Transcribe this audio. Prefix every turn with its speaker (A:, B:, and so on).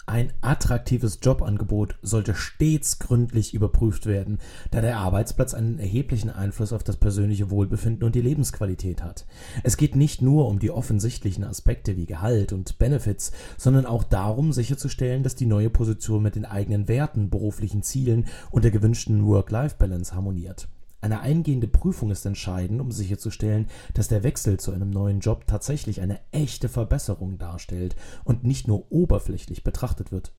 A: Ein attraktives Jobangebot sollte stets gründlich überprüft werden, da der Arbeitsplatz einen erheblichen Einfluss auf das persönliche Wohlbefinden und die Lebensqualität hat. Es geht nicht nur um die offensichtlichen Aspekte wie Gehalt und Benefits, sondern auch darum, sicherzustellen, dass die neue Position mit den eigenen Werten, beruflichen Zielen und der gewünschten Work-Life-Balance harmoniert. Eine eingehende Prüfung ist entscheidend, um sicherzustellen, dass der Wechsel zu einem neuen Job tatsächlich eine echte Verbesserung darstellt und nicht nur oberflächlich betrachtet wird.